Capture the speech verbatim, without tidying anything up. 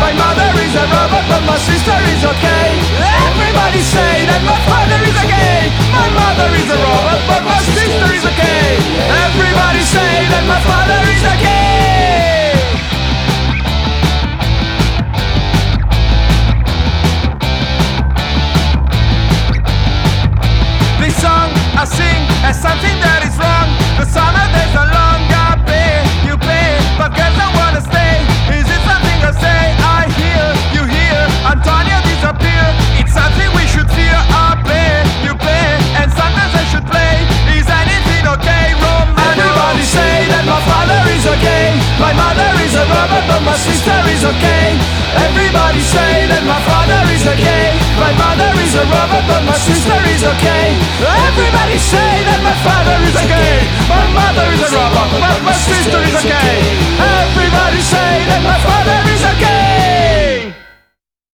My mother is a robot, but my sister is okay. Everybody say that my father is gay. My mother is a robot, but my sister is okay. Everybody say that my father is gay. This song I sing as something that is wrong. The summer days are long, I pay, you pay, but girls don't wanna stay. Is it something I say? I hear, you hear, Antonia disappear. It's something we should fear. I pay, you pay, and sometimes I should play. Is anything okay, Romano? Everybody say that my father is okay. My mother is a robot, but my sister is okay. Everybody say that my father is okay. My mother is a robot, but my sister is okay. Everybody say that my father is okay. My mother is a robot, but my sister is okay. Everybody say that my father is okay.